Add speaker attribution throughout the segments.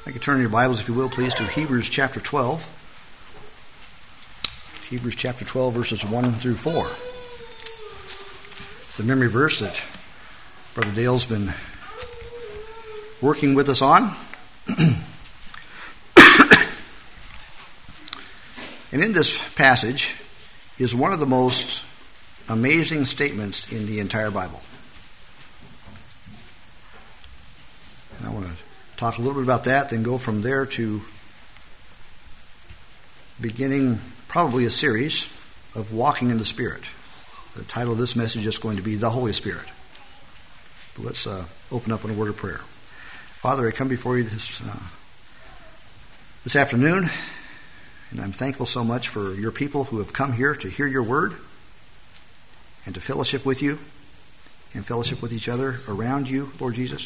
Speaker 1: I can turn your Bibles, if you will, please, to Hebrews chapter 12. Hebrews chapter 12, verses 1 through 4. The memory verse that Brother Dale's been working with us on. And in this passage is one of the most amazing statements in the entire Bible. And I want to talk a little bit about that, then go from there to beginning probably a series of walking in the Spirit. The title of this message is going to be The Holy Spirit. But let's open up in a word of prayer. Father, I come before you this afternoon, and I'm thankful so much for your people who have come here to hear your word and to fellowship with you and fellowship with each other around you, Lord Jesus.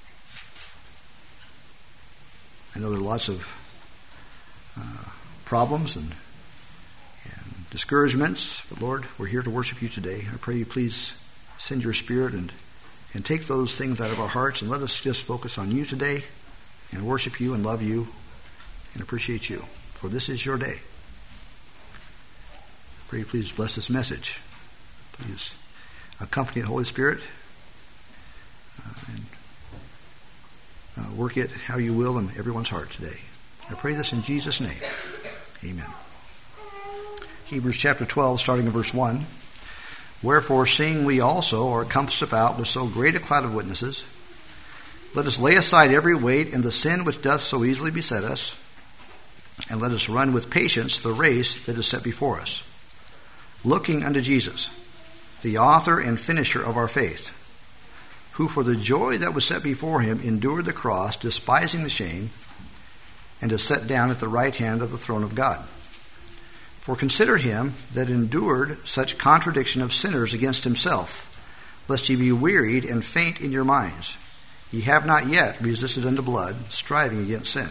Speaker 1: I know there are lots of problems and discouragements, but Lord, we're here to worship you today. I pray you please send your Spirit and take those things out of our hearts and let us just focus on you today and worship you and love you and appreciate you. For this is your day. I pray you please bless this message. Please accompany it, Holy Spirit, and work it how you will in everyone's heart today. I pray this in Jesus' name. Amen. Hebrews chapter 12, starting in verse 1. Wherefore, seeing we also are compassed about with so great a cloud of witnesses, let us lay aside every weight and the sin which doth so easily beset us, and let us run with patience the race that is set before us, looking unto Jesus, the author and finisher of our faith, who for the joy that was set before him endured the cross, despising the shame, and is set down at the right hand of the throne of God. For consider him that endured such contradiction of sinners against himself, lest ye be wearied and faint in your minds. Ye have not yet resisted unto blood, striving against sin.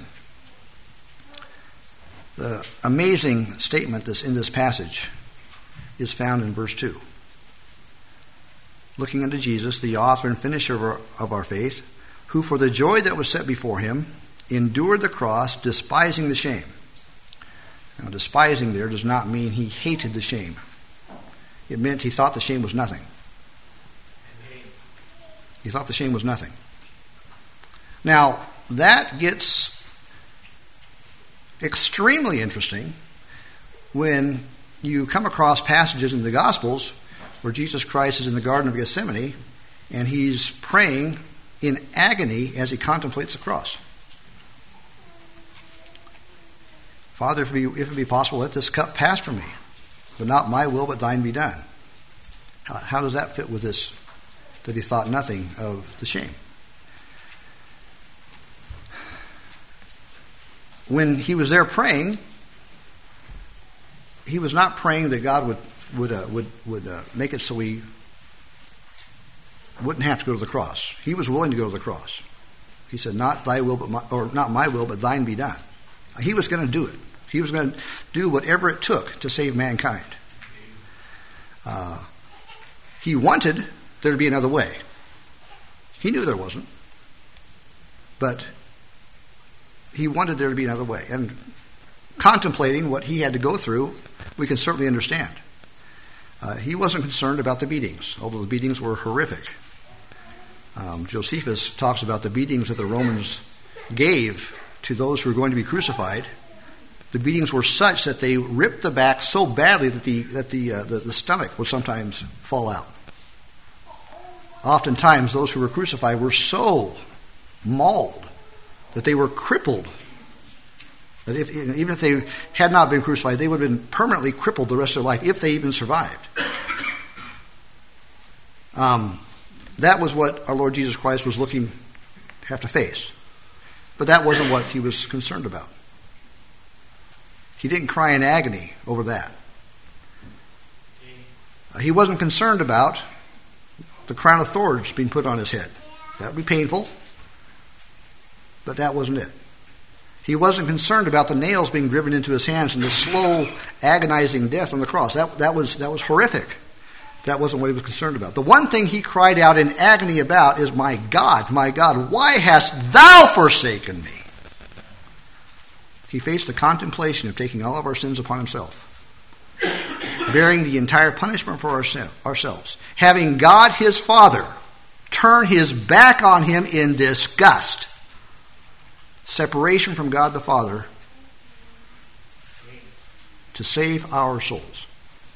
Speaker 1: The amazing statement that's in this passage is found in verse 2. Looking unto Jesus, the author and finisher of our faith, who for the joy that was set before him endured the cross, despising the shame. Now, despising there does not mean he hated the shame. It meant he thought the shame was nothing. He thought the shame was nothing. Now, that gets extremely interesting when you come across passages in the Gospels where Jesus Christ is in the Garden of Gethsemane and he's praying in agony as he contemplates the cross. Father, if it be possible, let this cup pass from me, but not my will, but thine be done. How does that fit with this, that he thought nothing of the shame? When he was there praying, he was not praying that God would make it so he wouldn't have to go to the cross. He was willing to go to the cross. He said, "Not thy will, not my will, but thine be done." He was going to do it. He was going to do whatever it took to save mankind. He wanted there to be another way. He knew there wasn't, but he wanted there to be another way. And contemplating what he had to go through, we can certainly understand. He wasn't concerned about the beatings, although the beatings were horrific. Josephus talks about the beatings that the Romans gave to those who were going to be crucified. The beatings were such that they ripped the back so badly that the stomach would sometimes fall out. Oftentimes, those who were crucified were so mauled that they were crippled. That even if they had not been crucified, they would have been permanently crippled the rest of their life, if they even survived. That was what our Lord Jesus Christ was looking to have to face. But that wasn't what he was concerned about. He didn't cry in agony over that. He wasn't concerned about the crown of thorns being put on his head. That would be painful, but that wasn't it. He wasn't concerned about the nails being driven into his hands and the slow, agonizing death on the cross. That was horrific. That wasn't what he was concerned about. The one thing he cried out in agony about is, my God, why hast thou forsaken me? he faced the contemplation of taking all of our sins upon himself, bearing the entire punishment for ourselves, having God his Father turn his back on him in disgust, separation from God the Father, to save our souls.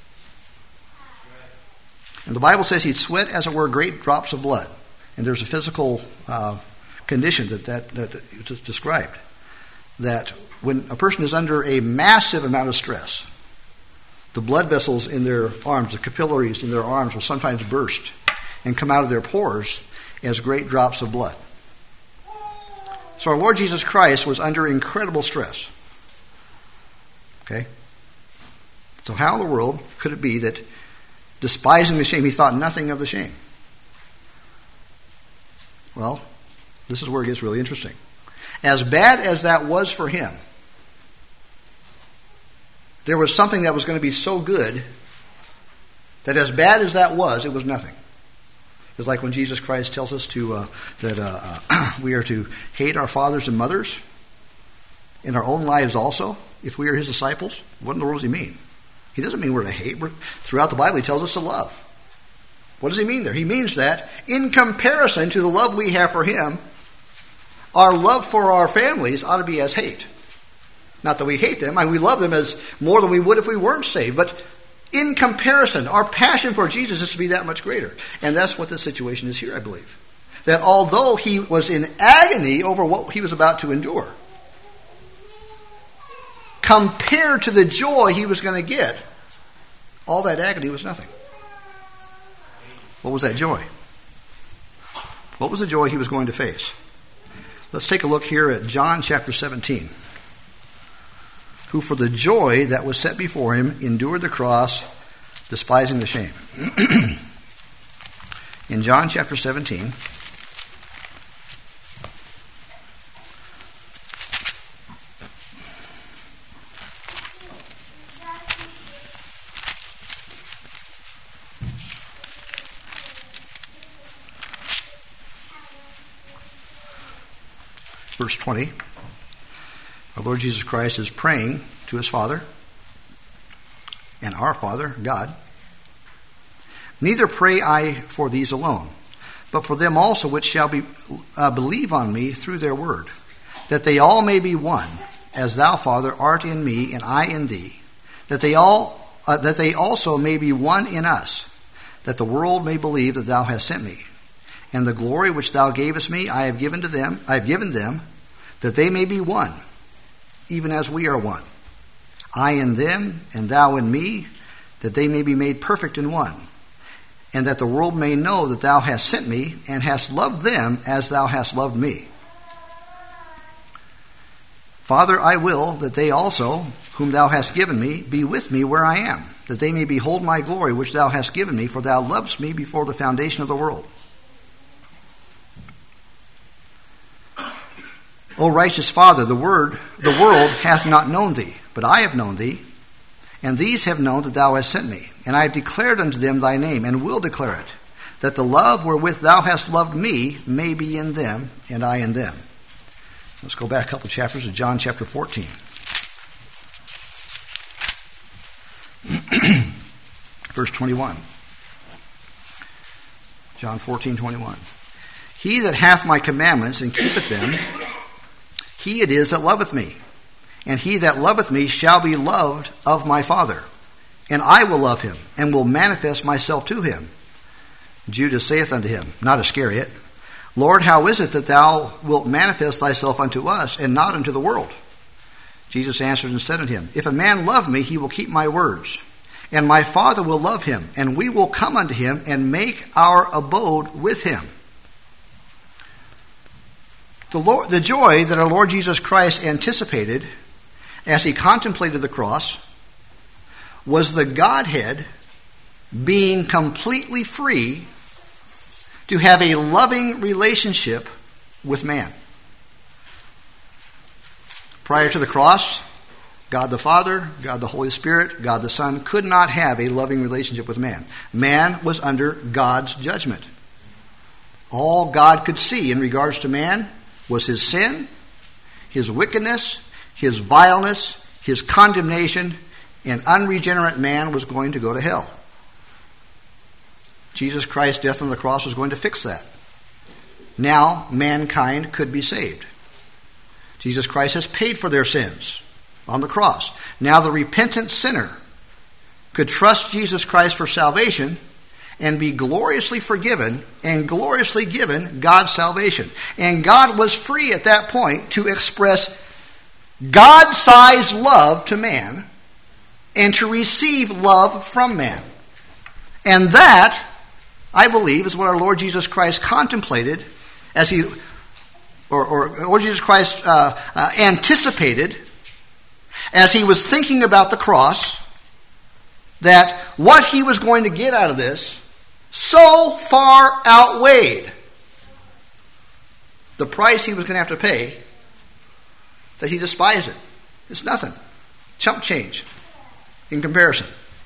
Speaker 1: And the Bible says he'd sweat, as it were, great drops of blood. And there's a physical condition that is described, that when a person is under a massive amount of stress, the blood vessels in their arms, the capillaries in their arms, will sometimes burst and come out of their pores as great drops of blood. So our Lord Jesus Christ was under incredible stress. Okay? So how in the world could it be that, despising the shame, he thought nothing of the shame? Well, this is where it gets really interesting. As bad as that was for him, there was something that was going to be so good that, as bad as that was, it was nothing. It's like when Jesus Christ tells us that we are to hate our fathers and mothers in our own lives also, if we are his disciples. What in the world does he mean? He doesn't mean we're to hate. Throughout the Bible, he tells us to love. What does he mean there? He means that in comparison to the love we have for him, our love for our families ought to be as hate. Not that we hate them. We love them as more than we would if we weren't saved. But in comparison, our passion for Jesus is to be that much greater. And that's what the situation is here, I believe. That although he was in agony over what he was about to endure, compared to the joy he was going to get, all that agony was nothing. What was that joy? What was the joy he was going to face? Let's take a look here at John chapter 17. Who for the joy that was set before him endured the cross, despising the shame. In John chapter 17, verse 20, our Lord Jesus Christ is praying to his Father and our Father, God. Neither pray I for these alone, but for them also which shall believe on me through their word, that they all may be one, as thou, Father, art in me and I in thee, that they also may be one in us, that the world may believe that thou hast sent me. And the glory which thou gavest me I have given them, that they may be one, even as we are one. I in them, and thou in me, that they may be made perfect in one, and that the world may know that thou hast sent me, and hast loved them as thou hast loved me. Father, I will that they also, whom thou hast given me, be with me where I am, that they may behold my glory which thou hast given me, for thou lovest me before the foundation of the world. O righteous Father, the world hath not known thee, but I have known thee, and these have known that thou hast sent me. And I have declared unto them thy name, and will declare it, that the love wherewith thou hast loved me may be in them, and I in them. Let's go back a couple chapters to John chapter 14. Verse 21. John 14:21. He that hath my commandments and keepeth them, he it is that loveth me. And he that loveth me shall be loved of my Father. And I will love him, and will manifest myself to him. Judas saith unto him, not Iscariot, Lord, how is it that thou wilt manifest thyself unto us, and not unto the world? Jesus answered and said unto him, If a man love me, he will keep my words. And my Father will love him, and we will come unto him, and make our abode with him. The joy that our Lord Jesus Christ anticipated as he contemplated the cross was the Godhead being completely free to have a loving relationship with man. Prior to the cross, God the Father, God the Holy Spirit, God the Son could not have a loving relationship with man. Man was under God's judgment. All God could see in regards to man was his sin, his wickedness, his vileness, his condemnation, and unregenerate man was going to go to hell. Jesus Christ's death on the cross was going to fix that. Now mankind could be saved. Jesus Christ has paid for their sins on the cross. Now the repentant sinner could trust Jesus Christ for salvation and be gloriously forgiven and gloriously given God's salvation. And God was free at that point to express God-sized love to man and to receive love from man. And that, I believe, is what our Lord Jesus Christ contemplated as he, or Lord Jesus Christ anticipated as he was thinking about the cross, that what he was going to get out of this so far outweighed the price he was going to have to pay that he despised it. It's nothing. Chump change in comparison.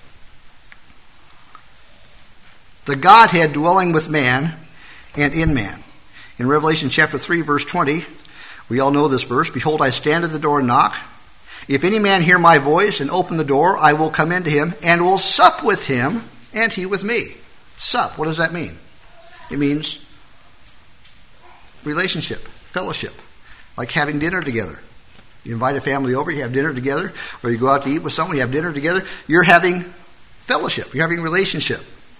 Speaker 1: The Godhead dwelling with man and in man. In Revelation chapter 3, verse 20, we all know this verse. Behold, I stand at the door and knock. If any man hear my voice and open the door, I will come into him and will sup with him and he with me. Sup, what does that mean? It means relationship, fellowship, like having dinner together. You invite a family over, you have dinner together, or you go out to eat with someone, you have dinner together. You're having fellowship, you're having relationship.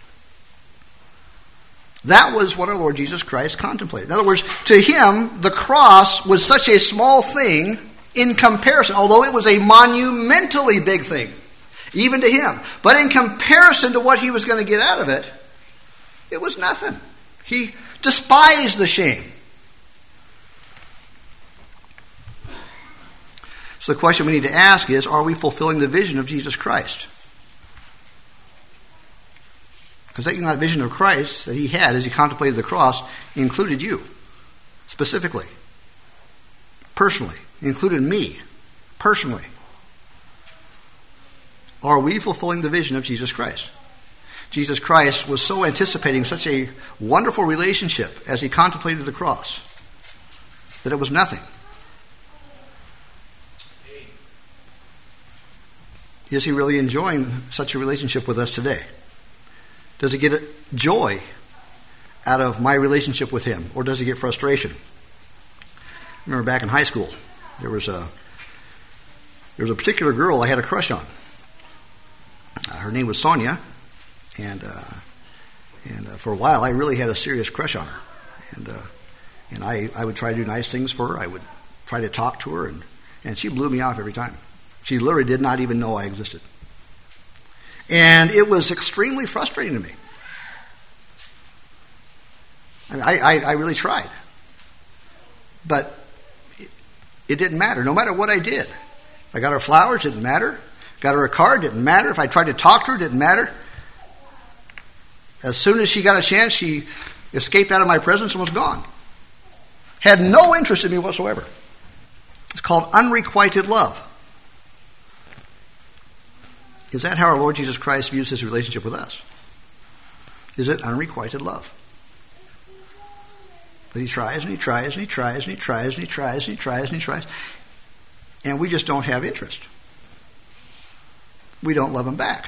Speaker 1: That was what our Lord Jesus Christ contemplated. In other words, to him, the cross was such a small thing in comparison, although it was a monumentally big thing, even to him. But in comparison to what he was going to get out of it, it was nothing. He despised the shame. So the question we need to ask is, are we fulfilling the vision of Jesus Christ? Because that vision of Christ that he had as he contemplated the cross included you, specifically, personally. It included me, personally. Are we fulfilling the vision of Jesus Christ? Jesus Christ was so anticipating such a wonderful relationship as he contemplated the cross that it was nothing. Is he really enjoying such a relationship with us today? Does he get joy out of my relationship with him, or does he get frustration? I remember back in high school, there was a particular girl I had a crush on. Her name was Sonia, and for a while I really had a serious crush on her. And I would try to do nice things for her. I would try to talk to her, and she blew me off every time. She literally did not even know I existed. And it was extremely frustrating to me. I mean, I really tried. But it didn't matter. No matter what I did. I got her flowers, didn't matter. Got her a card, didn't matter. If I tried to talk to her, didn't matter. As soon as she got a chance, she escaped out of my presence and was gone. Had no interest in me whatsoever. It's called unrequited love. Is that how our Lord Jesus Christ views his relationship with us? Is it unrequited love? But he tries and he tries and he tries and he tries and he tries and he tries and he tries. And we just don't have interest. We don't love him back.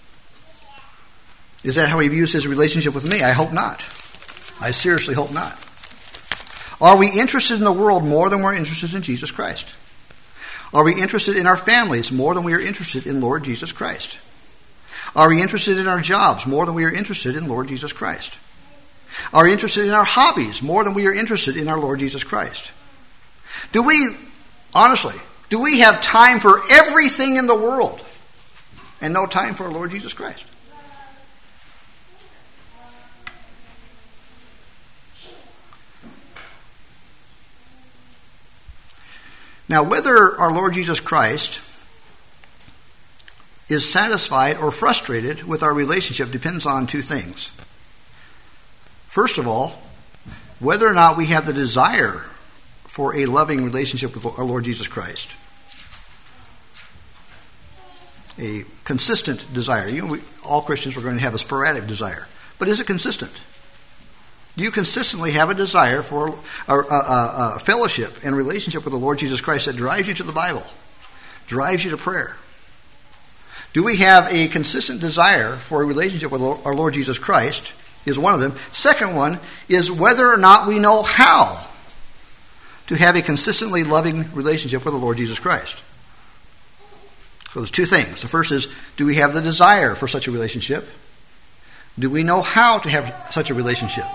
Speaker 1: Is that how he views his relationship with me? I hope not. I seriously hope not. Are we interested in the world more than we're interested in Jesus Christ? Are we interested in our families more than we are interested in Lord Jesus Christ? Are we interested in our jobs more than we are interested in Lord Jesus Christ? Are we interested in our hobbies more than we are interested in our Lord Jesus Christ? Do we have time for everything in the world and no time for our Lord Jesus Christ? Now, whether our Lord Jesus Christ is satisfied or frustrated with our relationship depends on two things. First of all, whether or not we have the desire for a loving relationship with our Lord Jesus Christ. A consistent desire. All Christians are going to have a sporadic desire. But is it consistent? Do you consistently have a desire for a fellowship and relationship with the Lord Jesus Christ that drives you to the Bible, drives you to prayer? Do we have a consistent desire for a relationship with our Lord Jesus Christ? Is one of them. Second one is whether or not we know how to have a consistently loving relationship with the Lord Jesus Christ. So there's two things. The first is, do we have the desire for such a relationship? Do we know how to have such a relationship?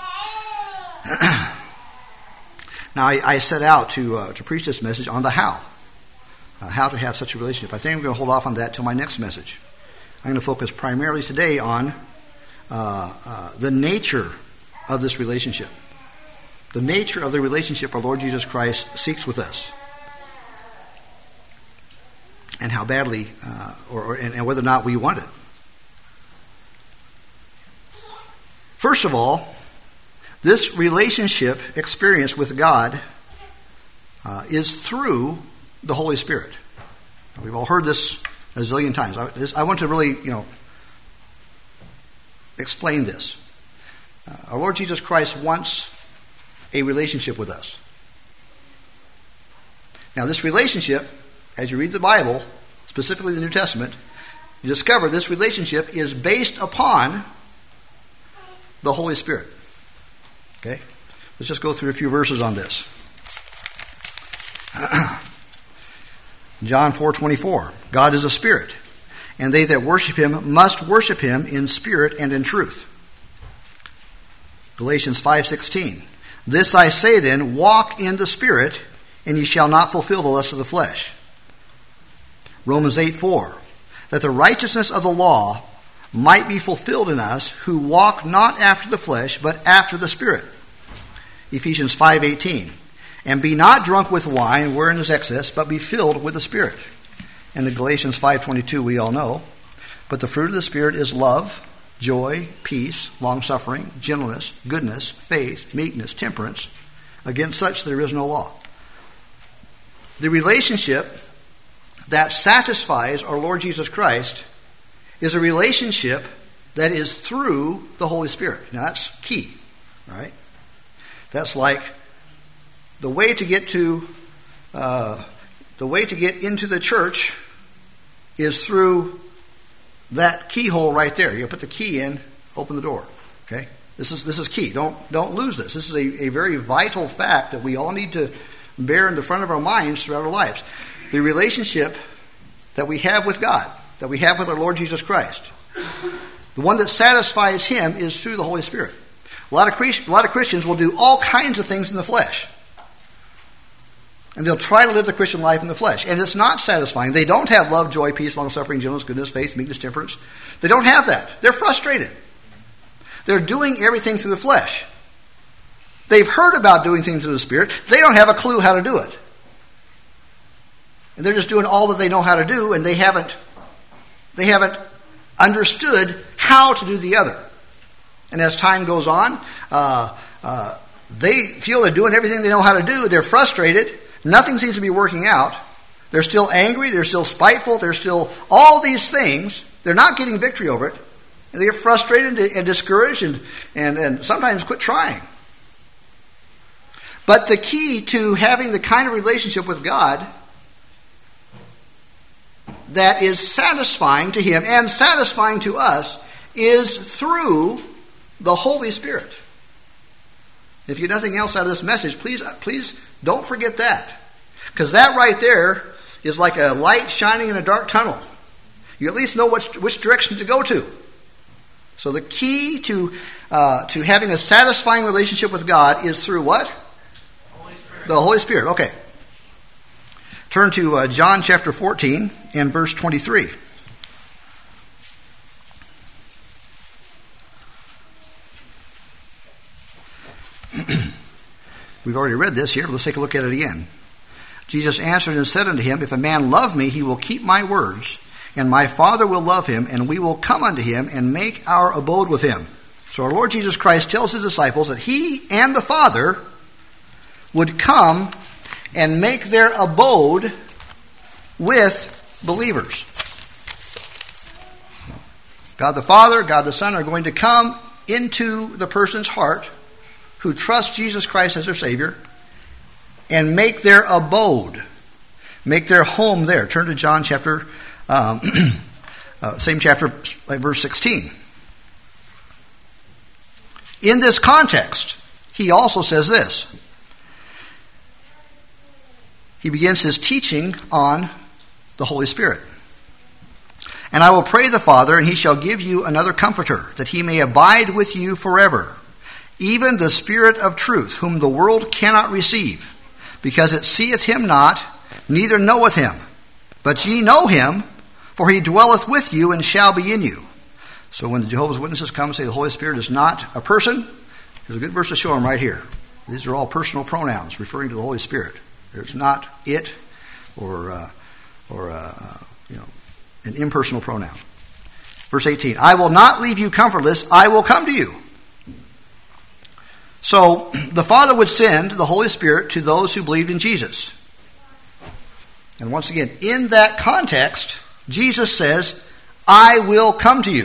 Speaker 1: Now, I set out to preach this message on the how to have such a relationship. I think I'm going to hold off on that till my next message. I'm going to focus primarily today on the nature of this relationship. The nature of the relationship our Lord Jesus Christ seeks with us. And how badly, and whether or not we want it. First of all, this relationship experience with God is through the Holy Spirit. We've all heard this a zillion times. I want to really, explain this. Our Lord Jesus Christ wants a relationship with us. Now, this relationship, as you read the Bible, specifically the New Testament, you discover this relationship is based upon the Holy Spirit. Okay? Let's just go through a few verses on this. John 4:24. God is a spirit, and they that worship him must worship him in spirit and in truth. Galatians 5:16. This I say then, walk in the Spirit, and ye shall not fulfill the lust of the flesh. Romans 8:4. That the righteousness of the law might be fulfilled in us, who walk not after the flesh, but after the Spirit. Ephesians 5:18. And be not drunk with wine, wherein is excess, but be filled with the Spirit. And the Galatians 5:22 we all know. But the fruit of the Spirit is love, joy, peace, long-suffering, gentleness, goodness, faith, meekness, temperance. Against such there is no law. The relationship that satisfies our Lord Jesus Christ is a relationship that is through the Holy Spirit. Now that's key, right? That's like the way to get into the church is through that keyhole right there. You put the key in, open the door. Okay, this is key. Don't lose this. This is a very vital fact that we all need to bear in the front of our minds throughout our lives. The relationship that we have with God, that we have with our Lord Jesus Christ, the one that satisfies him is through the Holy Spirit. A lot of Christians will do all kinds of things in the flesh. And they'll try to live the Christian life in the flesh. And it's not satisfying. They don't have love, joy, peace, long-suffering, gentleness, goodness, faith, meekness, temperance. They don't have that. They're frustrated. They're doing everything through the flesh. They've heard about doing things through the Spirit. They don't have a clue how to do it. And they're just doing all that they know how to do, and they haven't understood how to do the other. And as time goes on, they feel they're doing everything they know how to do. They're frustrated. Nothing seems to be working out. They're still angry. They're still spiteful. They're still all these things. They're not getting victory over it. And they get frustrated and discouraged and sometimes quit trying. But the key to having the kind of relationship with God that is satisfying to him and satisfying to us is through the Holy Spirit. If you get nothing else out of this message, please don't forget that. Because that right there is like a light shining in a dark tunnel. You at least know which direction to go to. So the key to having a satisfying relationship with God is through what?
Speaker 2: Holy Spirit.
Speaker 1: The Holy Spirit. Okay. Turn to John chapter 14 and verse 23. We've already read this here. Let's take a look at it again. Jesus answered and said unto him, If a man love me, he will keep my words, and my Father will love him, and we will come unto him and make our abode with him. So our Lord Jesus Christ tells his disciples that he and the Father would come and make their abode with believers. God the Father, God the Son are going to come into the person's heart who trust Jesus Christ as their Savior and make their abode, make their home there. Turn to John chapter, same chapter, verse 16. In this context, he also says this. He begins his teaching on the Holy Spirit. And I will pray the Father, and he shall give you another comforter, that he may abide with you forever, even the Spirit of truth, whom the world cannot receive, because it seeth him not, neither knoweth him. But ye know him, for he dwelleth with you and shall be in you. So when the Jehovah's Witnesses come and say the Holy Spirit is not a person, there's a good verse to show them right here. These are all personal pronouns referring to the Holy Spirit. There's not it or an impersonal pronoun. Verse 18, I will not leave you comfortless, I will come to you. So the Father would send the Holy Spirit to those who believed in Jesus. And once again, in that context, Jesus says, I will come to you.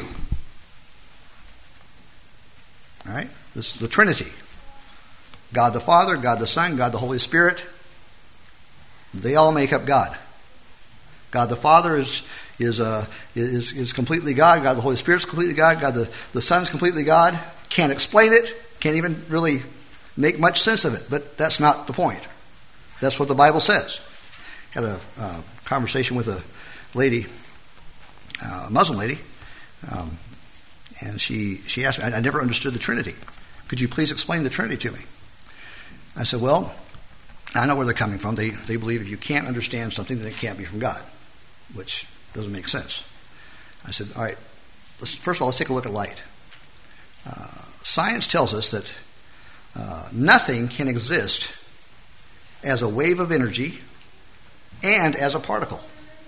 Speaker 1: All right? This is the Trinity. God the Father, God the Son, God the Holy Spirit. They all make up God. God the Father is completely God. God the Holy Spirit is completely God. God the Son is completely God. Can't explain it. Can't even really make much sense of it. But that's not the point. That's what the Bible says. Had a conversation with a lady, a Muslim lady, and she asked me, I never understood the Trinity. Could you please explain the Trinity to me? I said, well, I know where they're coming from. They believe if you can't understand something, then it can't be from God, which doesn't make sense. I said, all right, first of all, let's take a look at light. Science tells us that nothing can exist as a wave of energy and as a particle.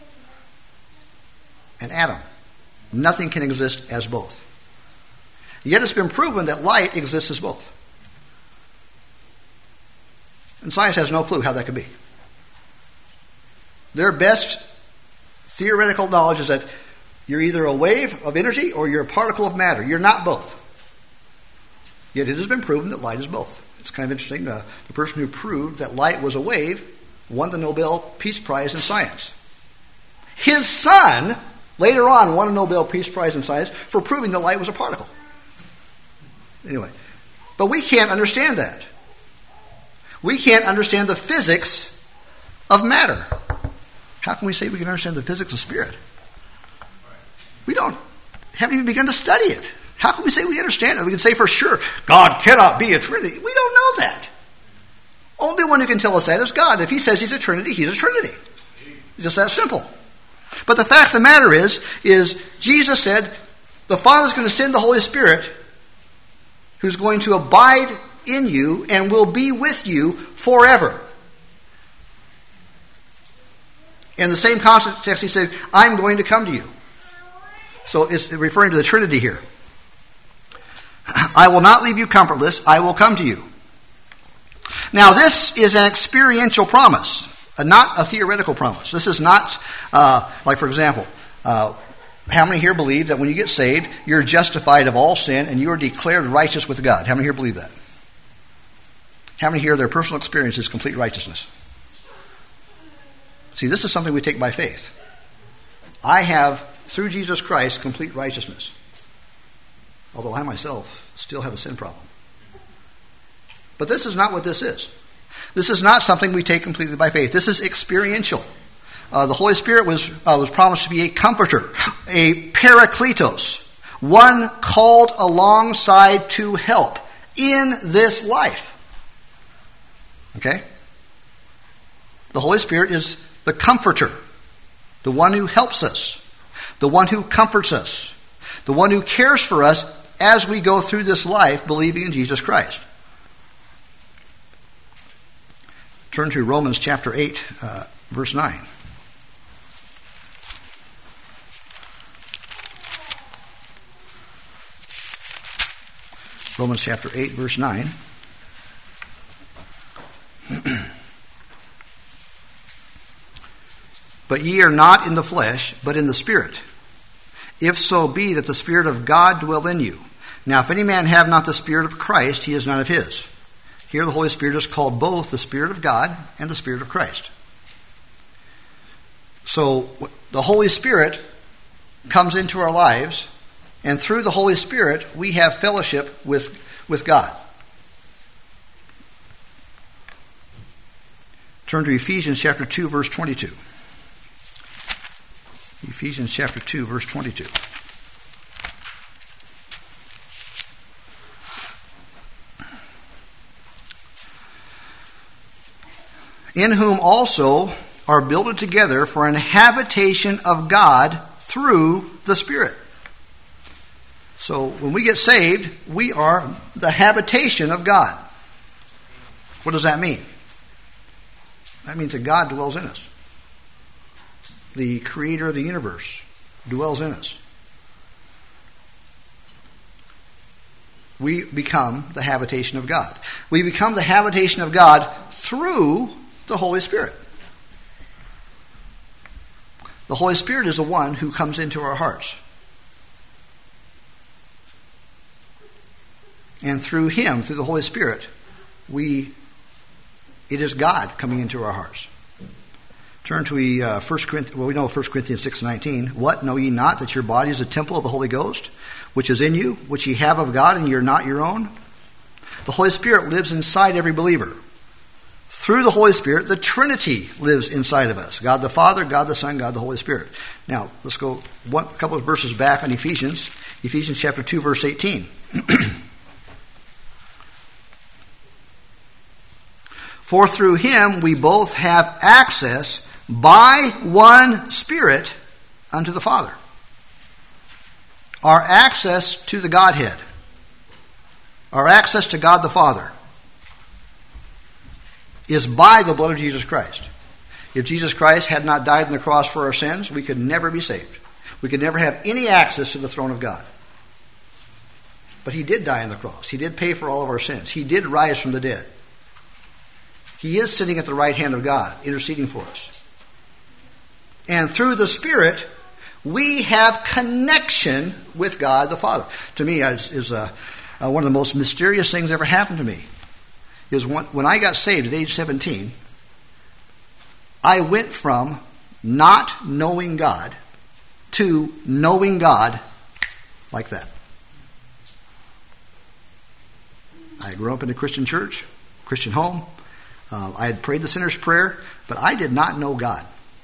Speaker 1: An atom. Nothing can exist as both. Yet it's been proven that light exists as both. And science has no clue how that could be. Their best theoretical knowledge is that you're either a wave of energy or you're a particle of matter. You're not both. Yet it has been proven that light is both. It's kind of interesting. The person who proved that light was a wave won the Nobel Peace Prize in Science. His son later on won a Nobel Peace Prize in Science for proving that light was a particle. Anyway, but we can't understand that. We can't understand the physics of matter. How can we say we can understand the physics of spirit? We haven't even begun to study it. How can we say we understand it? We can say for sure, God cannot be a Trinity. We don't know that. Only one who can tell us that is God. If he says he's a Trinity, he's a Trinity. It's just that simple. But the fact of the matter is Jesus said the Father's going to send the Holy Spirit who's going to abide in you and will be with you forever. In the same context, he said, I'm going to come to you. So it's referring to the Trinity here. I will not leave you comfortless, I will come to you. Now this is an experiential promise, not a theoretical promise. This is not, like for example, how many here believe that when you get saved, you're justified of all sin and you are declared righteous with God? How many here believe that? How many here, their personal experience is complete righteousness? See, this is something we take by faith. I have, through Jesus Christ, complete righteousness. Although I myself still have a sin problem. But this is not what this is. This is not something we take completely by faith. This is experiential. The Holy Spirit was promised to be a comforter, a parakletos, one called alongside to help in this life. Okay? The Holy Spirit is the comforter, the one who helps us, the one who comforts us, the one who cares for us as we go through this life believing in Jesus Christ. Turn to Romans chapter 8, verse 9. Romans chapter 8, verse 9. But ye are not in the flesh, but in the Spirit, if so be that the Spirit of God dwell in you. Now if any man have not the Spirit of Christ, he is none of his. Here the Holy Spirit is called both the Spirit of God and the Spirit of Christ. So the Holy Spirit comes into our lives, and through the Holy Spirit we have fellowship with God. Turn to Ephesians chapter 2, verse 22. Ephesians chapter 2, verse 22. In whom also are builded together for an habitation of God through the Spirit. So when we get saved, we are the habitation of God. What does that mean? That means that God dwells in us. The creator of the universe dwells in us. We become the habitation of God. We become the habitation of God through the Holy Spirit. The Holy Spirit is the one who comes into our hearts. And through Him, through the Holy Spirit, it is God coming into our hearts. Turn to 1 Corinthians, we know 1 Corinthians 6:19. What, know ye not that your body is a temple of the Holy Ghost, which is in you, which ye have of God, and ye are not your own? The Holy Spirit lives inside every believer. Through the Holy Spirit, the Trinity lives inside of us. God the Father, God the Son, God the Holy Spirit. Now, let's go a couple of verses back on Ephesians. Ephesians chapter 2, verse 18. For through Him we both have access by one Spirit unto the Father. Our access to the Godhead. Our access to God the Father is by the blood of Jesus Christ. If Jesus Christ had not died on the cross for our sins, we could never be saved. We could never have any access to the throne of God. But He did die on the cross. He did pay for all of our sins. He did rise from the dead. He is sitting at the right hand of God, interceding for us. And through the Spirit, we have connection with God the Father. To me, is one of the most mysterious things ever happened to me. Is when I got saved at age 17, I went from not knowing God to knowing God like that. I grew up in a Christian church, Christian home. I had prayed the sinner's prayer, but I did not know God.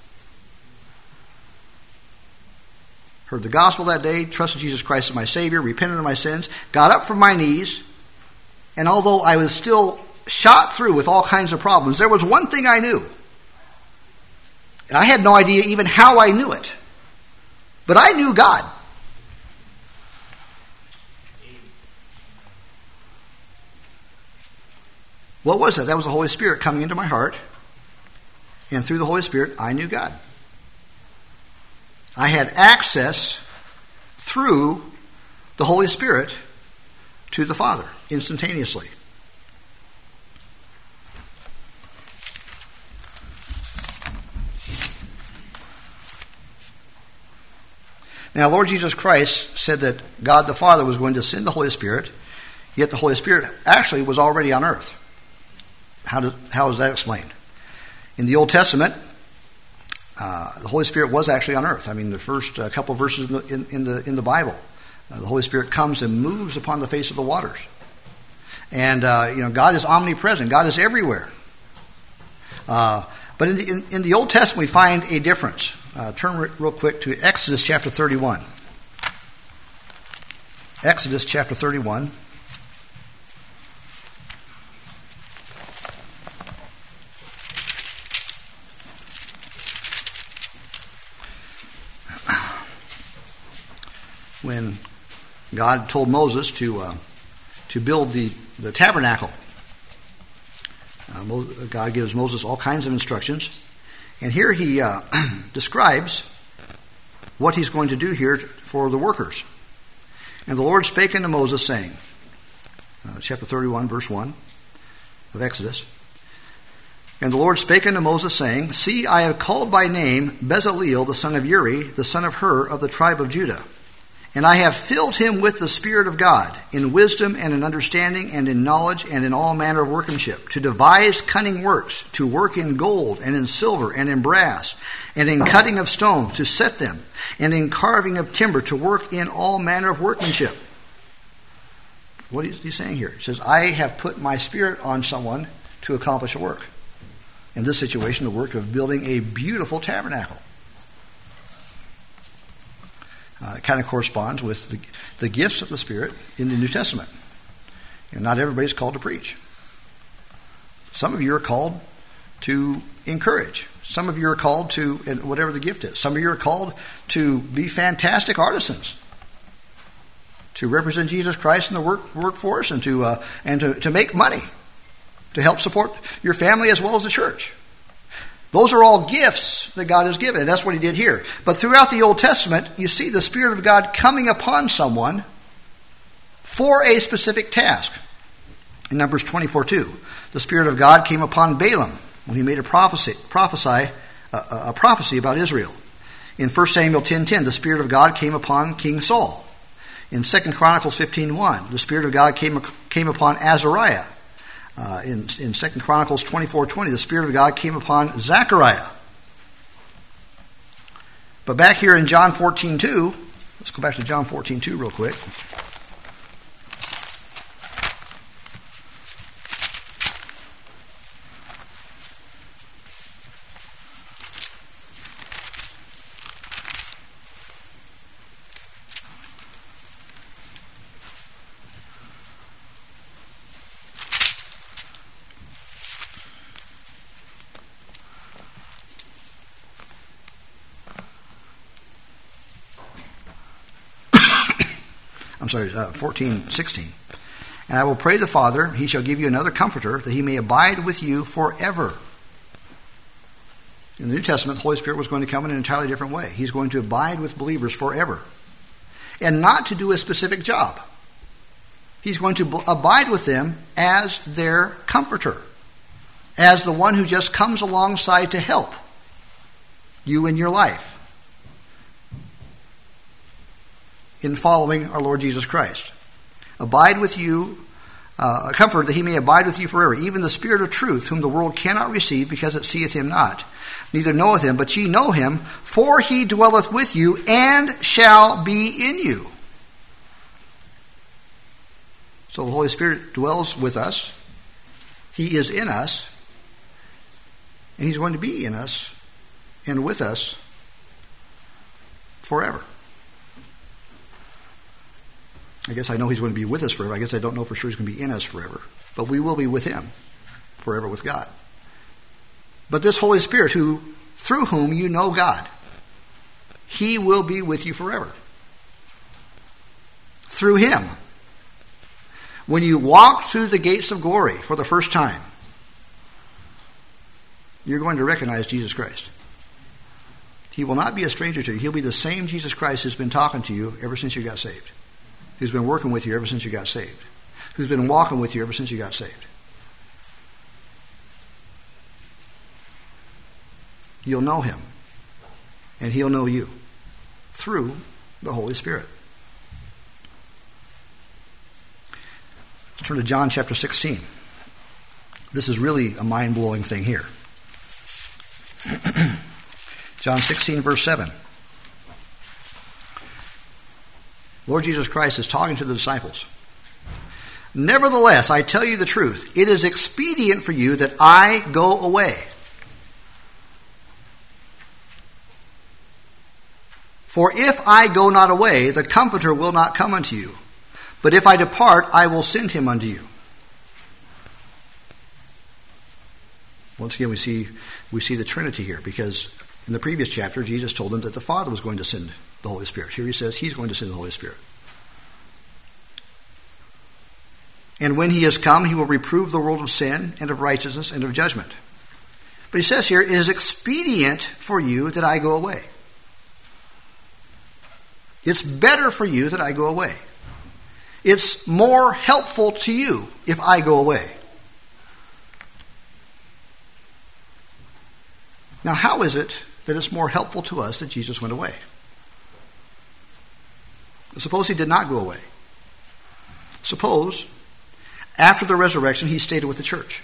Speaker 1: Heard the gospel that day, trusted Jesus Christ as my Savior, repented of my sins, got up from my knees, and although I was still shot through with all kinds of problems, there was one thing I knew. And I had no idea even how I knew it. But I knew God. What was that? That was the Holy Spirit coming into my heart. And through the Holy Spirit, I knew God. I had access through the Holy Spirit to the Father instantaneously. Now, Lord Jesus Christ said that God the Father was going to send the Holy Spirit, yet the Holy Spirit actually was already on earth. How is that explained? In the Old Testament, the Holy Spirit was actually on earth. I mean, the first couple of verses in the Bible, the Holy Spirit comes and moves upon the face of the waters. And God is omnipresent. God is everywhere. But in the Old Testament, we find a difference. Turn real quick to Exodus chapter 31. Exodus chapter 31. When God told Moses to build the tabernacle, God gives Moses all kinds of instructions. And here he describes what he's going to do here for the workers. And the Lord spake unto Moses, saying, chapter 31, verse 1 of Exodus. And the Lord spake unto Moses, saying, See, I have called by name Bezaleel, the son of Uri, the son of Hur, of the tribe of Judah. And I have filled him with the Spirit of God, in wisdom and in understanding and in knowledge and in all manner of workmanship, to devise cunning works, to work in gold and in silver and in brass, and in cutting of stone, to set them, and in carving of timber, to work in all manner of workmanship. What is he saying here? He says, I have put my Spirit on someone to accomplish a work. In this situation, the work of building a beautiful tabernacle. It kind of corresponds with the gifts of the Spirit in the New Testament. And not everybody's called to preach. Some of you are called to encourage. Some of you are called to, whatever the gift is. Some of you are called to be fantastic artisans, to represent Jesus Christ in the workforce, and to make money, to help support your family as well as the church. Those are all gifts that God has given, and that's what he did here. But throughout the Old Testament, you see the Spirit of God coming upon someone for a specific task. In Numbers 24:2, the Spirit of God came upon Balaam when he made a prophecy about Israel. In 1 Samuel 10:10, the Spirit of God came upon King Saul. In 2 Chronicles 15:1, the Spirit of God came upon Azariah. In 2 Chronicles 24:20, the Spirit of God came upon Zechariah. But back here in John 14:2, let's go back to John 14:2 real quick. I'm sorry, 14:16. And I will pray the Father, he shall give you another comforter, that he may abide with you forever. In the New Testament, the Holy Spirit was going to come in an entirely different way. He's going to abide with believers forever. And not to do a specific job. He's going to abide with them as their comforter. As the one who just comes alongside to help you in your life. In following our Lord Jesus Christ. Abide with you, a comfort that he may abide with you forever. Even the Spirit of truth, whom the world cannot receive, because it seeth him not, neither knoweth him, but ye know him, for he dwelleth with you, and shall be in you. So the Holy Spirit dwells with us. He is in us, and he's going to be in us and with us forever. I guess I know he's going to be with us forever. I guess I don't know for sure he's going to be in us forever. But we will be with him forever with God. But this Holy Spirit, through whom you know God, he will be with you forever. Through him. When you walk through the gates of glory for the first time, you're going to recognize Jesus Christ. He will not be a stranger to you. He'll be the same Jesus Christ who's been talking to you ever since you got saved. Who's been working with you ever since you got saved. Who's been walking with you ever since you got saved. You'll know him. And he'll know you. Through the Holy Spirit. Let's turn to John chapter 16. This is really a mind-blowing thing here. John 16 verse 7. Lord Jesus Christ is talking to the disciples. Nevertheless, I tell you the truth. It is expedient for you that I go away. For if I go not away, the Comforter will not come unto you. But if I depart, I will send him unto you. Once again, we see the Trinity here, because in the previous chapter, Jesus told them that the Father was going to send the Holy Spirit. Here he says he's going to send the Holy Spirit. And when he has come, he will reprove the world of sin and of righteousness and of judgment. But he says here, it is expedient for you that I go away. It's better for you that I go away. It's more helpful to you if I go away. Now, how is it that it's more helpful to us that Jesus went away? Suppose he did not go away. Suppose after the resurrection he stayed with the church.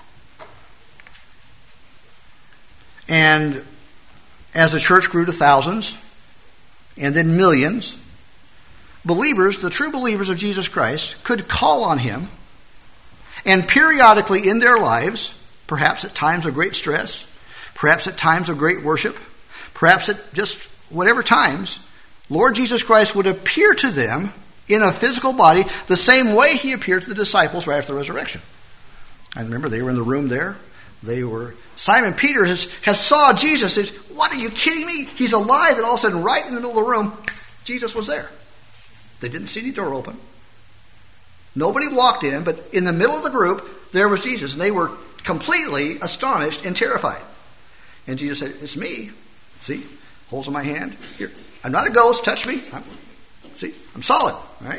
Speaker 1: And as the church grew to thousands and then millions, believers, the true believers of Jesus Christ, could call on him, and periodically in their lives, perhaps at times of great stress, perhaps at times of great worship, perhaps at just whatever times, Lord Jesus Christ would appear to them in a physical body the same way he appeared to the disciples right after the resurrection. I remember they were in the room there. Simon Peter has saw Jesus. Says, "What, are you kidding me? He's alive." And all of a sudden, right in the middle of the room, Jesus was there. They didn't see any door open. Nobody walked in, but in the middle of the group, there was Jesus. And they were completely astonished and terrified. And Jesus said, "It's me. See, holes in my hand. Here, I'm not a ghost. Touch me. I'm solid." All right.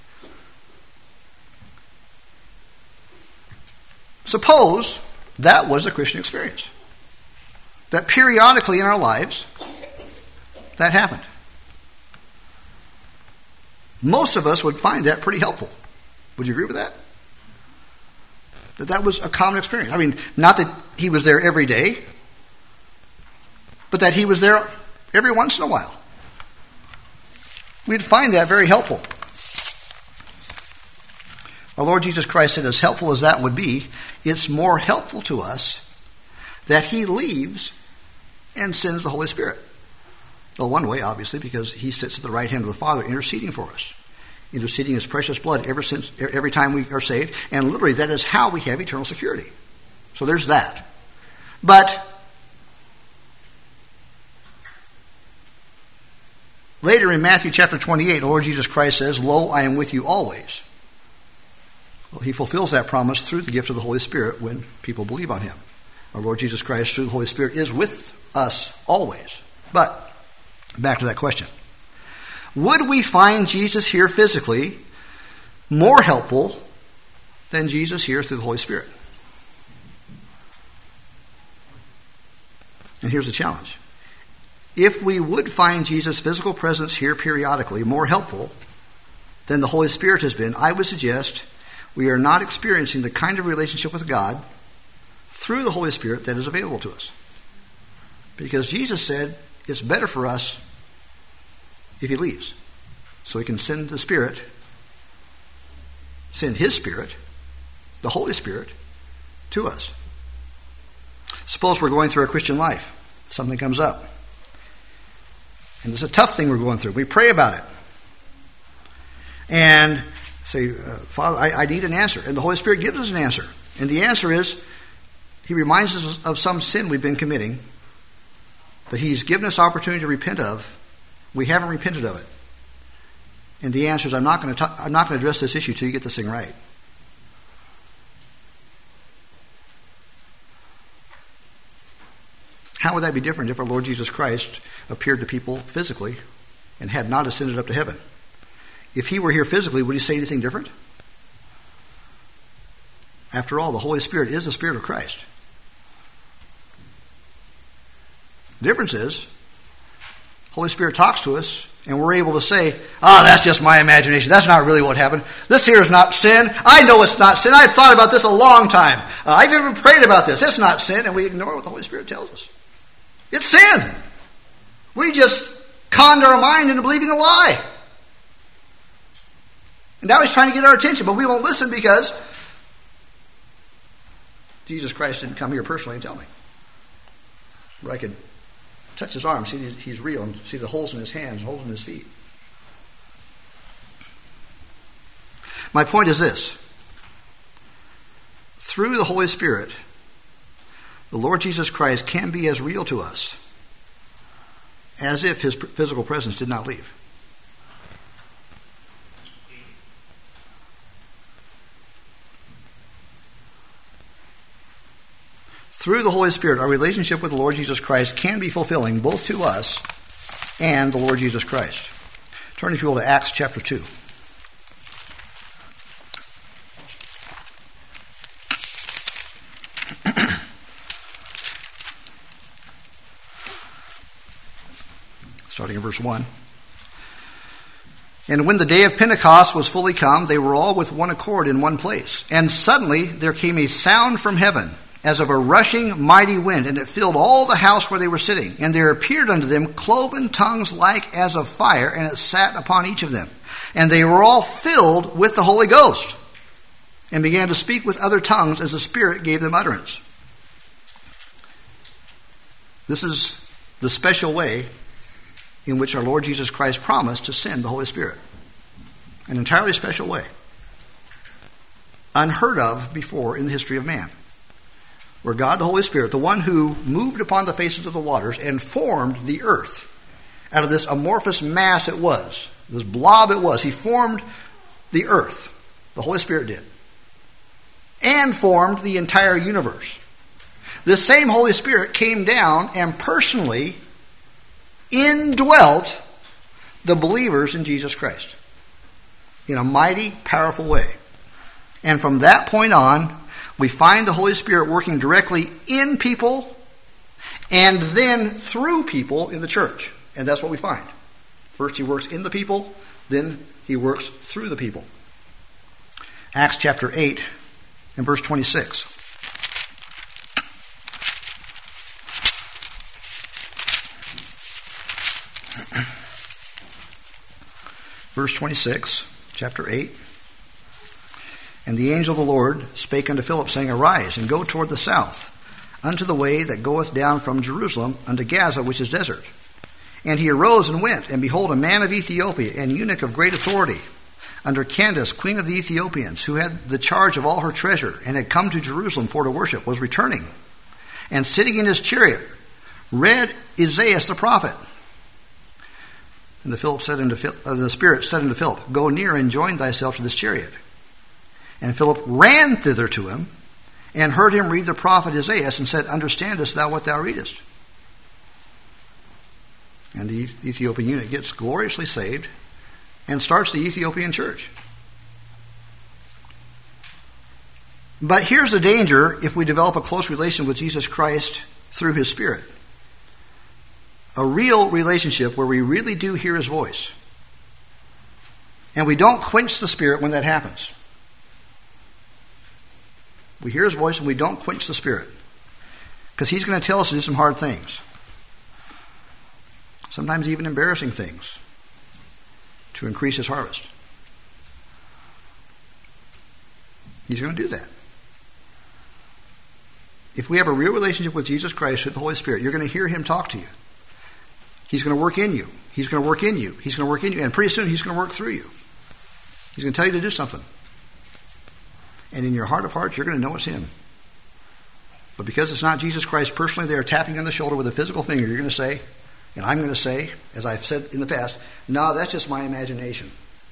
Speaker 1: Suppose that was a Christian experience. That periodically in our lives, that happened. Most of us would find that pretty helpful. Would you agree with that? That was a common experience. I mean, not that he was there every day, but that he was there every once in a while. We'd find that very helpful. Our Lord Jesus Christ said, as helpful as that would be, it's more helpful to us that he leaves and sends the Holy Spirit. Well, one way, obviously, because he sits at the right hand of the Father interceding for us. Interceding his precious blood every time we are saved. And literally, that is how we have eternal security. So there's that. But later in Matthew chapter 28, the Lord Jesus Christ says, "Lo, I am with you always." Well, he fulfills that promise through the gift of the Holy Spirit when people believe on him. Our Lord Jesus Christ, through the Holy Spirit, is with us always. But, back to that question. Would we find Jesus here physically more helpful than Jesus here through the Holy Spirit? And here's the challenge. If we would find Jesus' physical presence here periodically more helpful than the Holy Spirit has been, I would suggest we are not experiencing the kind of relationship with God through the Holy Spirit that is available to us. Because Jesus said it's better for us if he leaves. So he can send the Spirit, send his Spirit, the Holy Spirit, to us. Suppose we're going through our Christian life. Something comes up. And it's a tough thing we're going through. We pray about it. And say, "Father, I need an answer." And the Holy Spirit gives us an answer. And the answer is, he reminds us of some sin we've been committing that he's given us opportunity to repent of. We haven't repented of it. And the answer is, I'm not going to address this issue till you get this thing right. How would that be different if our Lord Jesus Christ appeared to people physically and had not ascended up to heaven? If he were here physically, would he say anything different? After all, the Holy Spirit is the Spirit of Christ. The difference is, Holy Spirit talks to us, and we're able to say, that's just my imagination. That's not really what happened. This here is not sin. I know it's not sin. I've thought about this a long time. I've even prayed about this. It's not sin. And we ignore what the Holy Spirit tells us. It's sin. We just conned our mind into believing a lie. And now he's trying to get our attention, but we won't listen because Jesus Christ didn't come here personally and tell me. Where I could touch his arm, see he's real, and see the holes in his hands, holes in his feet. My point is this. Through the Holy Spirit, the Lord Jesus Christ can be as real to us as if his physical presence did not leave. Through the Holy Spirit, our relationship with the Lord Jesus Christ can be fulfilling both to us and the Lord Jesus Christ. Turn, if you will, to Acts chapter 2. Starting in verse 1. And when the day of Pentecost was fully come, they were all with one accord in one place. And suddenly there came a sound from heaven, as of a rushing mighty wind, and it filled all the house where they were sitting. And there appeared unto them cloven tongues like as of fire, and it sat upon each of them. And they were all filled with the Holy Ghost, and began to speak with other tongues as the Spirit gave them utterance. This is the special way in which our Lord Jesus Christ promised to send the Holy Spirit. An entirely special way. Unheard of before in the history of man. Where God, the Holy Spirit, the one who moved upon the faces of the waters and formed the earth out of this amorphous mass it was, this blob it was. He formed the earth. The Holy Spirit did. And formed the entire universe. This same Holy Spirit came down and personally indwelt the believers in Jesus Christ in a mighty, powerful way. And from that point on, we find the Holy Spirit working directly in people and then through people in the church. And that's what we find. First he works in the people, then he works through the people. Acts chapter 8 and verse 26. Verse 26, chapter 8. And the angel of the Lord spake unto Philip, saying, Arise, and go toward the south, unto the way that goeth down from Jerusalem unto Gaza, which is desert. And he arose and went, and behold, a man of Ethiopia, an eunuch of great authority, under Candace, queen of the Ethiopians, who had the charge of all her treasure, and had come to Jerusalem for to worship, was returning. And sitting in his chariot, read Isaiah the prophet. And the Spirit said unto Philip, Go near and join thyself to this chariot. And Philip ran thither to him, and heard him read the prophet Isaiah, and said, Understandest thou what thou readest? And the Ethiopian eunuch gets gloriously saved, and starts the Ethiopian church. But here's the danger if we develop a close relation with Jesus Christ through his Spirit. A real relationship where we really do hear his voice. And we don't quench the Spirit when that happens. We hear his voice and we don't quench the Spirit. Because he's going to tell us to do some hard things. Sometimes even embarrassing things. To increase his harvest. He's going to do that. If we have a real relationship with Jesus Christ through the Holy Spirit, you're going to hear him talk to you. He's going to work in you. He's going to work in you. He's going to work in you. And pretty soon he's going to work through you. He's going to tell you to do something. And in your heart of hearts, you're going to know it's him. But because it's not Jesus Christ personally there tapping on the shoulder with a physical finger, you're going to say, and I'm going to say, as I've said in the past, no, that's just my imagination.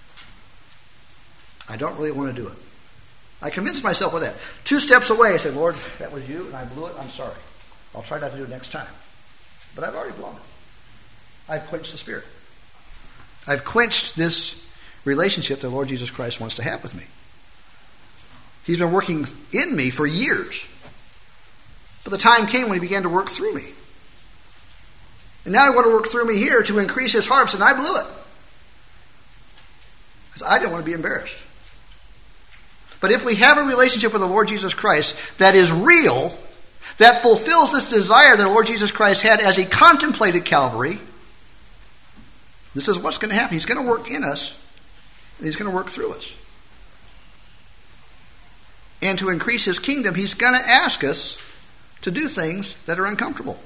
Speaker 1: I don't really want to do it. I convinced myself with that. 2 steps away, I said, Lord, that was you, and I blew it. I'm sorry. I'll try not to do it next time. But I've already blown it. I've quenched the Spirit. I've quenched this relationship that the Lord Jesus Christ wants to have with me. He's been working in me for years. But the time came when he began to work through me. And now he wants to work through me here to increase his harvest, and I blew it. Because I didn't want to be embarrassed. But if we have a relationship with the Lord Jesus Christ that is real, that fulfills this desire that the Lord Jesus Christ had as he contemplated Calvary, this is what's going to happen. He's going to work in us, and he's going to work through us. And to increase his kingdom, he's going to ask us to do things that are uncomfortable.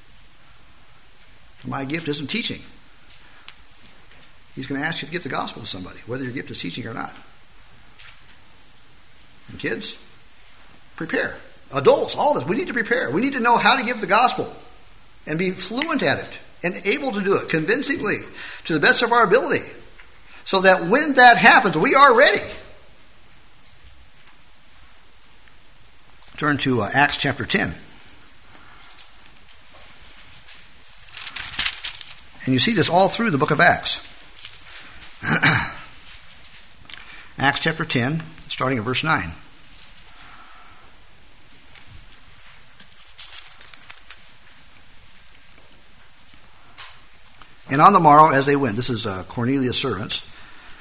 Speaker 1: My gift isn't teaching. He's going to ask you to give the gospel to somebody, whether your gift is teaching or not. And kids, prepare. Adults, all of us, we need to prepare. We need to know how to give the gospel and be fluent at it and able to do it convincingly to the best of our ability so that when that happens, we are ready. Turn to Acts chapter 10. And you see this all through the book of Acts. Acts chapter 10, starting at verse 9. And on the morrow as they went, this is Cornelius' servants,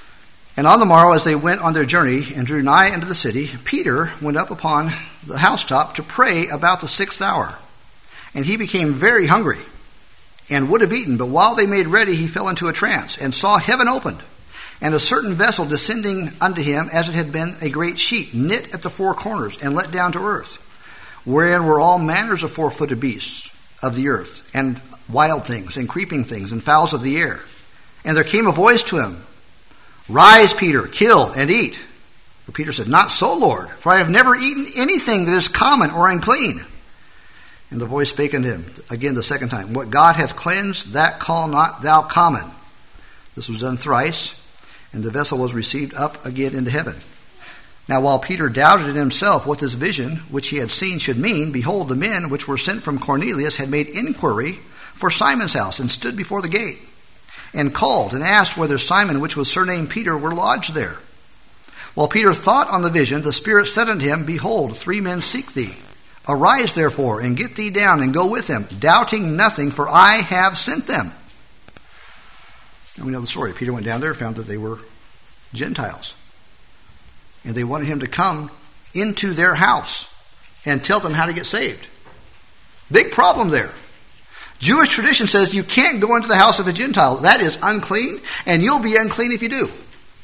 Speaker 1: And on the morrow, as they went on their journey and drew nigh unto the city, Peter went up upon the housetop to pray about the 6th hour. And he became very hungry, and would have eaten. But while they made ready, he fell into a trance, and saw heaven opened, and a certain vessel descending unto him, as it had been a great sheet, knit at the 4 corners, and let down to earth, wherein were all manners of 4-footed beasts of the earth, and wild things, and creeping things, and fowls of the air. And there came a voice to him, Rise, Peter, kill and eat. But Peter said, Not so, Lord, for I have never eaten anything that is common or unclean. And the voice spake unto him again the 2nd time, What God hath cleansed, that call not thou common. This was done thrice, and the vessel was received up again into heaven. Now while Peter doubted in himself what this vision which he had seen should mean, behold, the men which were sent from Cornelius had made inquiry for Simon's house, and stood before the gate, and called and asked whether Simon, which was surnamed Peter, were lodged there. While Peter thought on the vision, the Spirit said unto him, Behold, 3 men seek thee. Arise therefore, and get thee down, and go with them, doubting nothing, for I have sent them. And we know the story. Peter went down there and found that they were Gentiles. And they wanted him to come into their house and tell them how to get saved. Big problem there. Jewish tradition says you can't go into the house of a Gentile. That is unclean, and you'll be unclean if you do.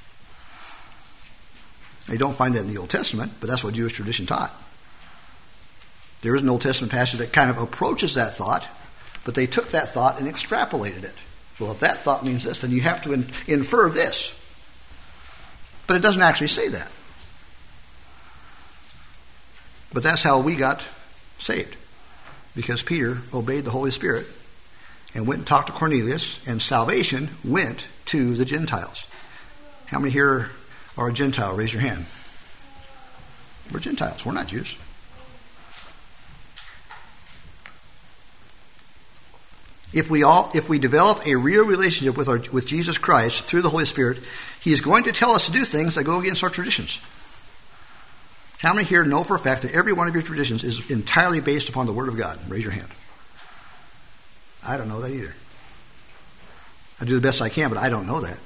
Speaker 1: They don't find that in the Old Testament, but that's what Jewish tradition taught. There is an Old Testament passage that kind of approaches that thought, but they took that thought and extrapolated it. Well, if that thought means this, then you have to infer this. But it doesn't actually say that. But that's how we got saved. Because Peter obeyed the Holy Spirit and went and talked to Cornelius, and salvation went to the Gentiles. How many here are a Gentile? Raise your hand. We're Gentiles. We're not Jews. If we develop a real relationship with Jesus Christ through the Holy Spirit, He is going to tell us to do things that go against our traditions. How many here know for a fact that every one of your traditions is entirely based upon the Word of God? Raise your hand. I don't know that either. I do the best I can, but I don't know that.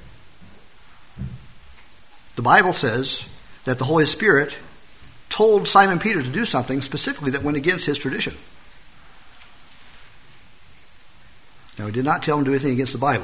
Speaker 1: The Bible says that the Holy Spirit told Simon Peter to do something specifically that went against his tradition. Now, He did not tell him to do anything against the Bible.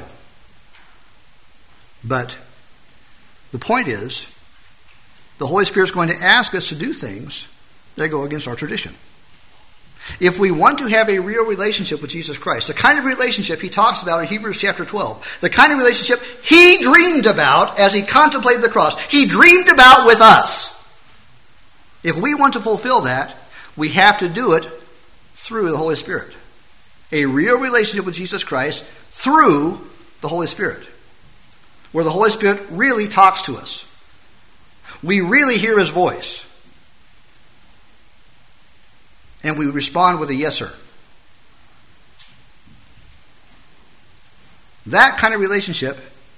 Speaker 1: But the point is, the Holy Spirit is going to ask us to do things that go against our tradition. If we want to have a real relationship with Jesus Christ, the kind of relationship He talks about in Hebrews chapter 12, the kind of relationship He dreamed about as He contemplated the cross, He dreamed about with us. If we want to fulfill that, we have to do it through the Holy Spirit. A real relationship with Jesus Christ through the Holy Spirit, where the Holy Spirit really talks to us. We really hear His voice. And we respond with a yes, sir. That kind of relationship,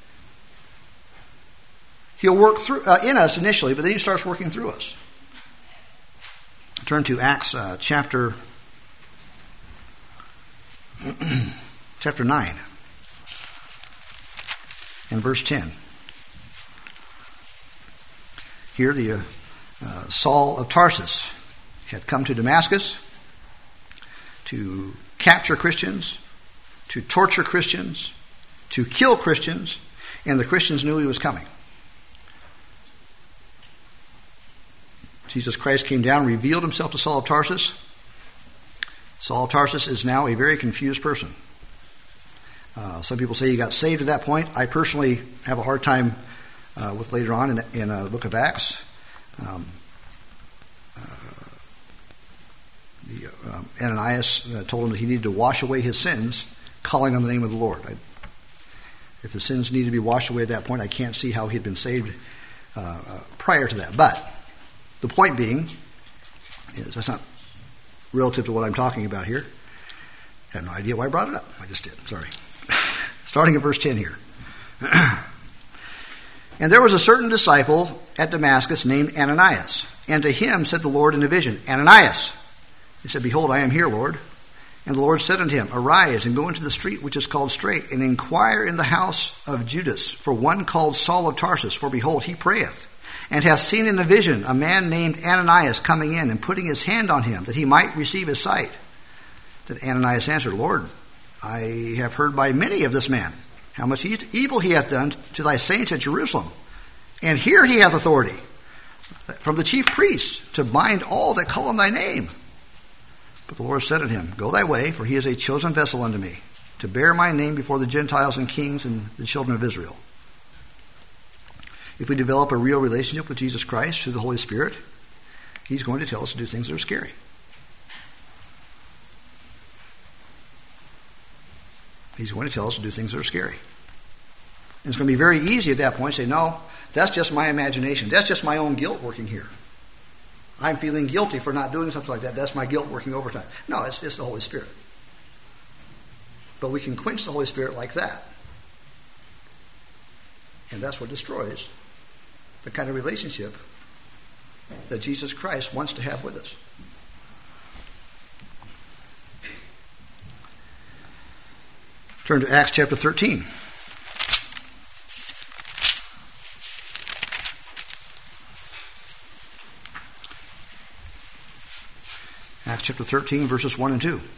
Speaker 1: He'll work through in us initially, but then He starts working through us. Turn to Acts chapter 9 and verse 10. Here the Saul of Tarsus had come to Damascus to capture Christians, to torture Christians, to kill Christians, and the Christians knew he was coming. Jesus Christ came down and revealed Himself to Saul of Tarsus. Saul of Tarsus is now a very confused person. Some people say he got saved at that point. I personally have a hard time with later on in the book of Acts. Ananias told him that he needed to wash away his sins, calling on the name of the Lord. If his sins needed to be washed away at that point, I can't see how he had been saved prior to that. But the point being, is that's not relative to what I'm talking about here. I have no idea why I brought it up. I just did. Sorry. Starting at verse 10 here. And there was a certain disciple at Damascus named Ananias. And to him said the Lord in a vision, Ananias. He said, Behold, I am here, Lord. And the Lord said unto him, Arise, and go into the street which is called Straight, and inquire in the house of Judas for one called Saul of Tarsus. For behold, he prayeth, and hath seen in a vision a man named Ananias coming in, and putting his hand on him, that he might receive his sight. Then Ananias answered, Lord, I have heard by many of this man, how much evil he hath done to thy saints at Jerusalem. And here he hath authority from the chief priests to bind all that call on thy name. But the Lord said unto him, Go thy way, for he is a chosen vessel unto me, to bear my name before the Gentiles and kings and the children of Israel. If we develop a real relationship with Jesus Christ through the Holy Spirit, he's going to tell us to do things that are scary. He's going to tell us to do things that are scary. And it's going to be very easy at that point to say, no, that's just my imagination. That's just my own guilt working here. I'm feeling guilty for not doing something like that. That's my guilt working overtime. No, it's the Holy Spirit. But we can quench the Holy Spirit like that. And that's what destroys the kind of relationship that Jesus Christ wants to have with us. Turn to Acts chapter 13. Acts chapter 13, verses 1 and 2.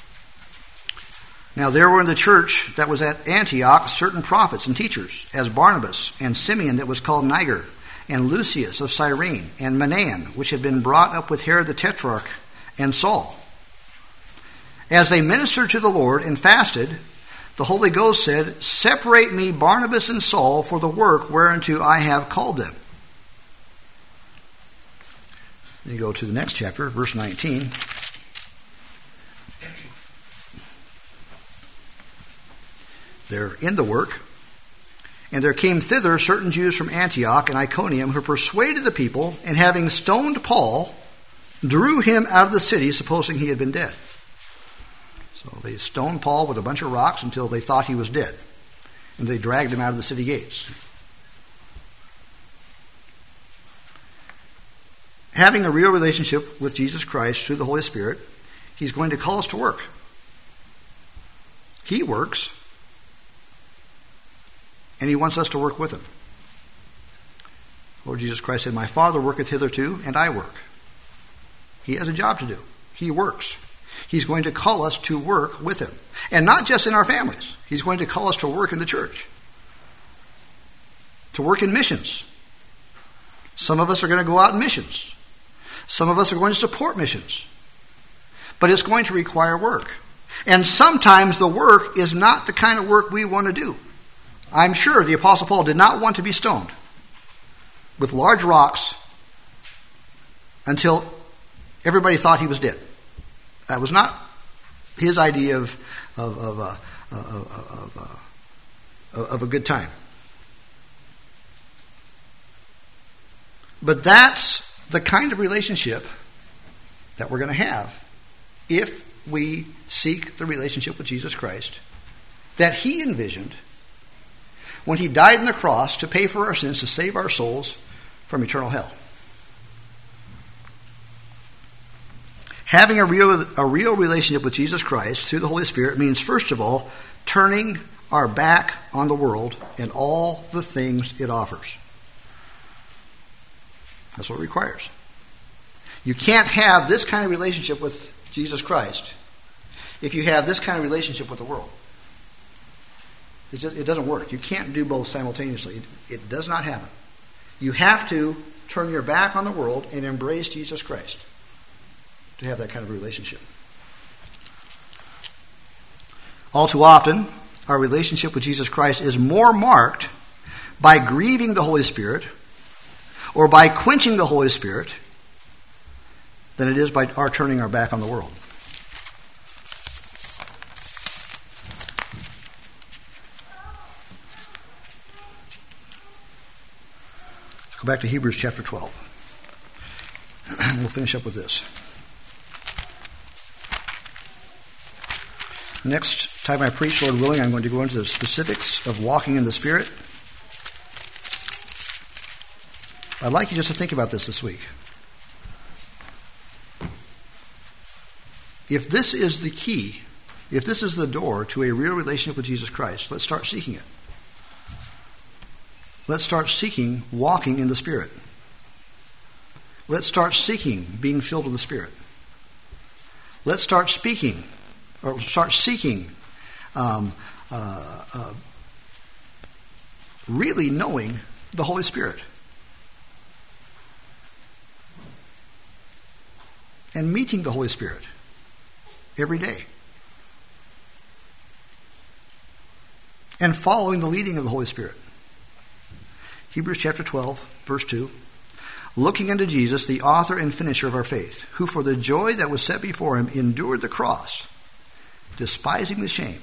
Speaker 1: Now there were in the church that was at Antioch certain prophets and teachers, as Barnabas and Simeon that was called Niger, and Lucius of Cyrene, and Manaen, which had been brought up with Herod the Tetrarch, and Saul. As they ministered to the Lord and fasted, the Holy Ghost said, Separate me Barnabas and Saul for the work whereunto I have called them. Then you go to the next chapter, verse 19. They're in the work. And there came thither certain Jews from Antioch and Iconium who persuaded the people, and having stoned Paul, drew him out of the city, supposing he had been dead. So they stoned Paul with a bunch of rocks until they thought he was dead. And they dragged him out of the city gates. Having a real relationship with Jesus Christ through the Holy Spirit, he's going to call us to work. He works, and he wants us to work with him. Lord Jesus Christ said, My Father worketh hitherto, and I work. He has a job to do. He works. He's going to call us to work with him. And not just in our families. He's going to call us to work in the church. To work in missions. Some of us are going to go out in missions. Some of us are going to support missions. But it's going to require work. And sometimes the work is not the kind of work we want to do. I'm sure the Apostle Paul did not want to be stoned with large rocks until everybody thought he was dead. That was not his idea of a good time. But that's the kind of relationship that we're going to have if we seek the relationship with Jesus Christ that he envisioned when he died on the cross to pay for our sins, to save our souls from eternal hell. Having a real relationship with Jesus Christ through the Holy Spirit means, first of all, turning our back on the world and all the things it offers. That's what it requires. You can't have this kind of relationship with Jesus Christ if you have this kind of relationship with the world. It doesn't work. You can't do both simultaneously. It does not happen. You have to turn your back on the world and embrace Jesus Christ to have that kind of relationship. All too often, our relationship with Jesus Christ is more marked by grieving the Holy Spirit or by quenching the Holy Spirit than it is by our turning our back on the world. Let's go back to Hebrews chapter 12. And we'll finish up with this. Next time I preach, Lord willing, I'm going to go into the specifics of walking in the Spirit. I'd like you just to think about this week. If this is the key, if this is the door to a real relationship with Jesus Christ, let's start seeking it. Let's start seeking walking in the Spirit. Let's start seeking being filled with the Spirit. Let's start seeking really knowing the Holy Spirit. And meeting the Holy Spirit every day. And following the leading of the Holy Spirit. Hebrews chapter 12, verse 2. Looking unto Jesus, the author and finisher of our faith, who for the joy that was set before him endured the cross, despising the shame.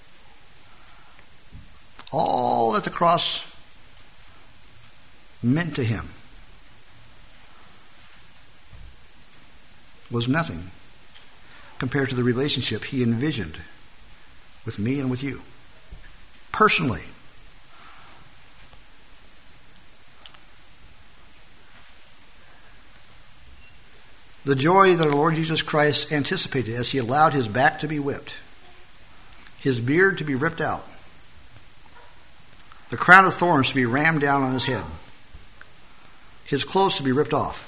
Speaker 1: All that the cross meant to him was nothing compared to the relationship he envisioned with me and with you. Personally. The joy that our Lord Jesus Christ anticipated as he allowed his back to be whipped, his beard to be ripped out, the crown of thorns to be rammed down on his head, his clothes to be ripped off,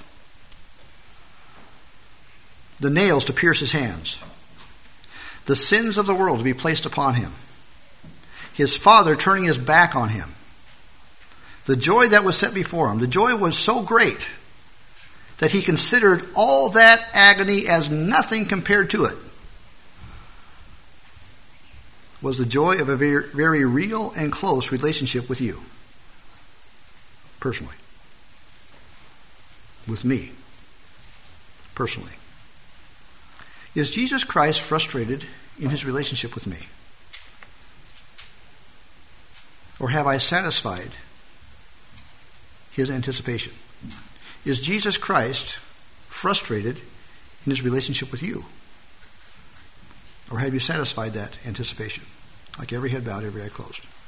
Speaker 1: the nails to pierce his hands, the sins of the world to be placed upon him, his Father turning his back on him. The joy that was set before him, the joy was so great that he considered all that agony as nothing compared to it, was the joy of a very, very real and close relationship with you, personally, with me, personally. Is Jesus Christ frustrated in his relationship with me? Or have I satisfied his anticipation? Is Jesus Christ frustrated in his relationship with you? Or have you satisfied that anticipation? Like every head bowed, every eye closed.